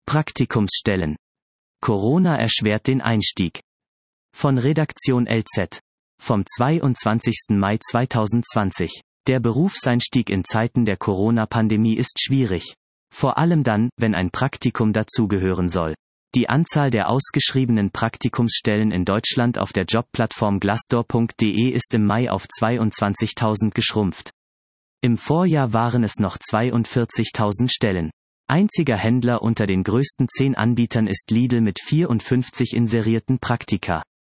Praktikumsstellen. Corona erschwert den Einstieg. Von Redaktion LZ. Vom 22. Mai 2020. Der Berufseinstieg in Zeiten der Corona-Pandemie ist schwierig. Vor allem dann, wenn ein Praktikum dazugehören soll. Die Anzahl der ausgeschriebenen Praktikumsstellen in Deutschland auf der Jobplattform Glassdoor.de ist im Mai auf 22.000 geschrumpft. Im Vorjahr waren es noch 42.000 Stellen. Einziger Händler unter den größten 10 Anbietern ist Lidl mit 54 inserierten Praktika.